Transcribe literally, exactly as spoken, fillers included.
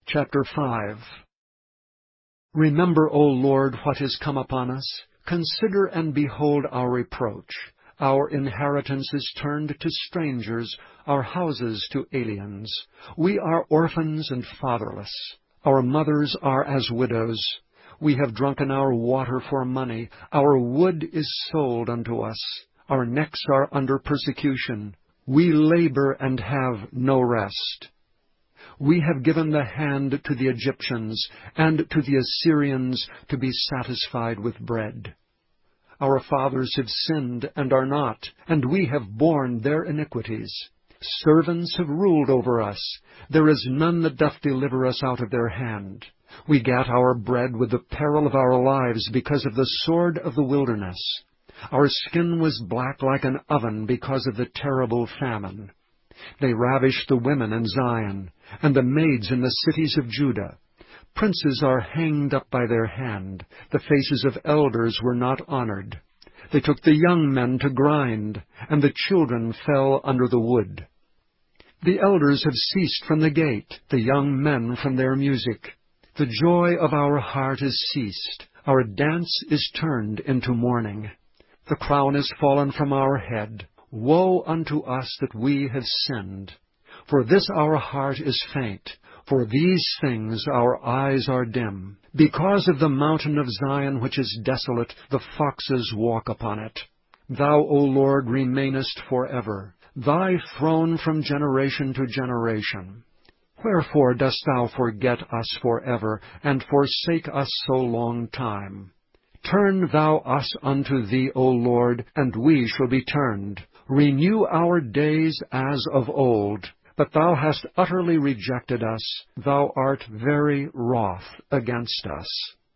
Chapter five. Remember, O Lord, what is come upon us. Consider and behold our reproach. Our inheritance is turned to strangers, our houses to aliens. We are orphans and fatherless. Our mothers are as widows. We have drunken our water for money. Our wood is sold unto us. Our necks are under persecution. We labor and have no rest. We have given the hand to the Egyptians, and to the Assyrians to be satisfied with bread. Our fathers have sinned and are not, and we have borne their iniquities. Servants have ruled over us. There is none that doth deliver us out of their hand. We gat our bread with the peril of our lives because of the sword of the wilderness. Our skin was black like an oven because of the terrible famine. They ravished the women in Zion, and the maids in the cities of Judah. Princes are hanged up by their hand. The faces of elders were not honored. They took the young men to grind, and the children fell under the wood. The elders have ceased from the gate, the young men from their music. The joy of our heart is ceased. Our dance is turned into mourning. The crown is fallen from our head. Woe unto us that we have sinned! For this our heart is faint. For these things our eyes are dim. Because of the mountain of Zion which is desolate, the foxes walk upon it. Thou, O Lord, remainest forever, thy throne from generation to generation. Wherefore dost thou forget us forever, and forsake us so long time? Turn thou us unto thee, O Lord, and we shall be turned. Renew our days as of old. But thou hast utterly rejected us. Thou art very wroth against us.